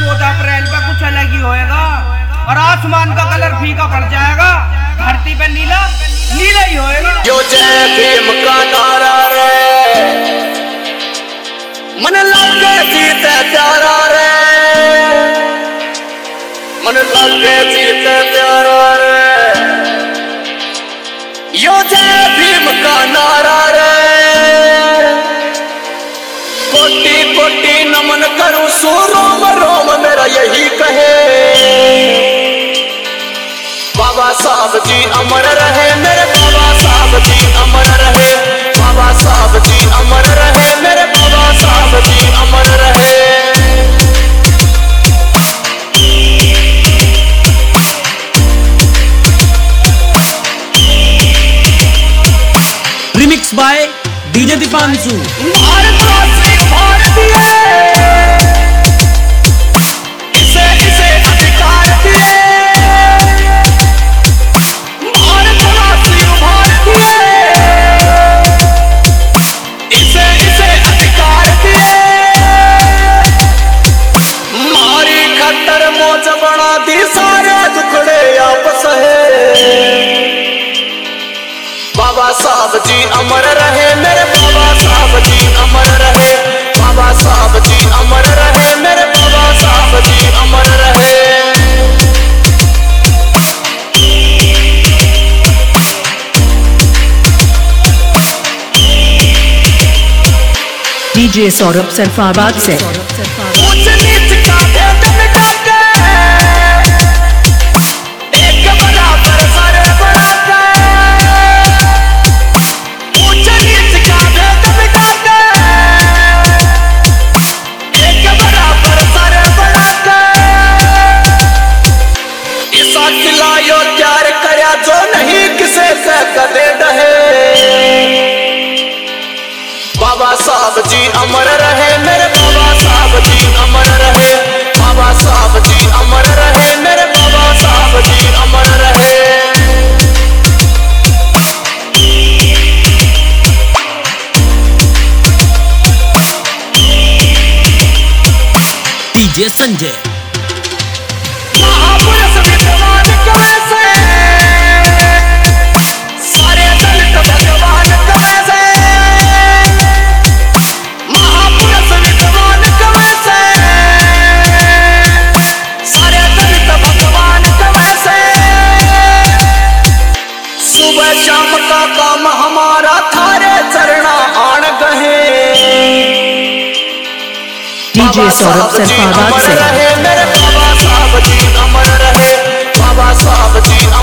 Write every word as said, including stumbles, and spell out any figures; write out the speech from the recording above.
चौदह अप्रैल पे कुछ अलग ही होएगा और आसमान का कलर फीका पड़ जाएगा, धरती पे नीला नीला ही होएगा। जो जय भीम का नारा रे मन लगे जीते प्यारा रे, मन लगे जीते प्यारा रे, यो जय भीम का नारा रे, कोटि कोटि नमन करूं सो रोम रोम मेरा यही कहे, बाबा साहब जी अमर रहे, मेरे बाबा साहब जी अमर रहे, बाबा साहब जी अमर रहे, मेरे बाबा साहब जी अमर रहे। Remix by DJ Dipanshu. इसे इसे अधिकार दिए, इसे इसे अधिकार दिए, मारी खट्टर मोच बना दी, सारे टुकड़े आपस है, बाबा साहब जी अमर रहे, मेरे बाबा साहब जी अमर रहे, बाबा साहब जी अमर रहे, मेरे बाबा साहब जी अमर रहे। डीजे सौरभ सरफाबाद से। ऊंच नीच का भेद मिटा के, एक बराबर सारे बढ़ा के, ऊंच नीच का भेद मिटा के, एक बराबर सारे बढ़ा के, ऐसा खिलायो प्यार करया जो नहीं किसे से कदे डहे, बाबा साहब जी अमर रहे, मेरे बाबा साहब जी अमर रहे, बाबा साहब जी अमर रहे, मेरे बाबा साहब जी अमर रहे। डीजे संजय। महापुरुष विद्वान कवे से, सारे दलित भगवान कवे से, महापुरुष विद्वान कवे से, सारे दलित भगवान कवे से, सुबह शाम का काम हमारा थारे चरणा आण गहे, डीजे सौरभ सरफाबाद से। मेरे बाबा साहब जी अमर रहे, बाबा साहब जी